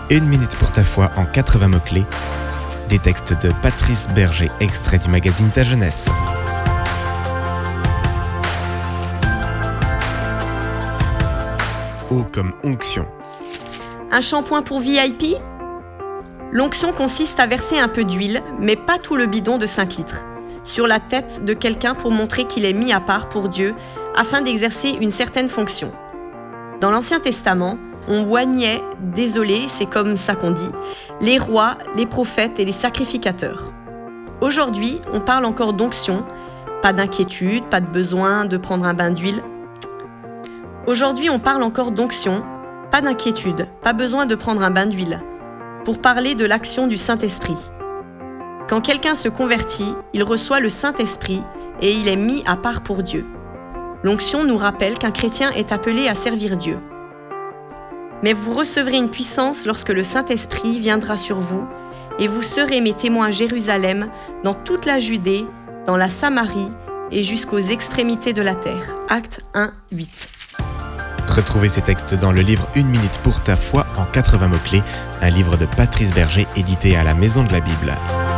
1 minute pour ta foi en 80 mots-clés. Des textes de Patrice Berger, extrait du magazine Ta Jeunesse. O comme onction. Un shampoing pour VIP ? L'onction consiste à verser un peu d'huile, mais pas tout le bidon de 5 litres, sur la tête de quelqu'un pour montrer qu'il est mis à part pour Dieu afin d'exercer une certaine fonction. Dans l'Ancien Testament, on oignait, désolé, c'est comme ça qu'on dit, les rois, les prophètes et les sacrificateurs. Aujourd'hui, on parle encore d'onction, pas d'inquiétude, pas de besoin de prendre un bain d'huile. Aujourd'hui, on parle encore d'onction, pas d'inquiétude, pas besoin de prendre un bain d'huile, pour parler de l'action du Saint-Esprit. Quand quelqu'un se convertit, il reçoit le Saint-Esprit et il est mis à part pour Dieu. L'onction nous rappelle qu'un chrétien est appelé à servir Dieu. Mais vous recevrez une puissance lorsque le Saint-Esprit viendra sur vous, et vous serez mes témoins à Jérusalem, dans toute la Judée, dans la Samarie et jusqu'aux extrémités de la terre. Actes 1, 8. Retrouvez ces textes dans le livre 1 minute pour ta foi en 80 mots-clés, un livre de Patrice Berger édité à la Maison de la Bible.